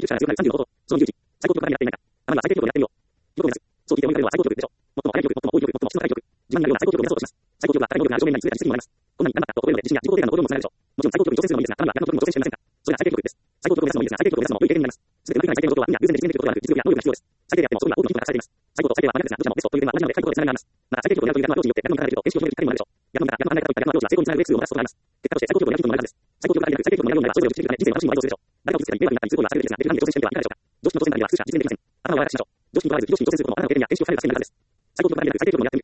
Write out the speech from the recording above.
者が強くなる30のこと、その有事、最高記録が狙っていないか。たまには最低記録を狙ってみよう。記録を目指す。早期で思い浮かべるのは最高記録でしょう。最も早い記録、最も多い記録、最も質の高い記録。自慢になるような最高記録を目指そうとします。最高記録は高い能力がある証明になり、全てになります。こんなに頑張ったと思えるので、自信や自己肯定感の向上にもつながるでしょう。もちろん最高記録に挑戦するのもいいですが、たまには逆の記録にも挑戦してみませんか。それが最低記録です。最高記録を目指すのもいいですが、最低記録を目指すのも良い経験になります。すべてうまくいかない最低のことはみんな偶然で実現できることではなく、実力や能力が必要です。最低であってもそこには多くのヒントが隠されています。最高と最低は真逆ですが、どちらもベストという点は同じなので、最高とつながります。また最低記録を狙うという逆のアプローチによって逆の見方ができると、練習を広げるきっかけにもなるでしょう。逆の考え方といった逆のアプローチは成功につながるベースをもたらすことがあります。結果として最高記録を狙うヒントのなるはずです。最高記録がなく最低記録を狙うのでは、それぞれを実現できるため人生の楽しみもありそうでしょう。誰かを傷つけたり迷惑になったりすることは避けるべきですが、別の何に挑戦してみてはいかがでしょうか。常識の挑戦なりは普通しか実現できません。頭を柔らかくしましょう。常識にとらわれず常識に挑戦することも頭を経験や練習をかなり出すために役に立つです。最高記録がなく最低記録を狙って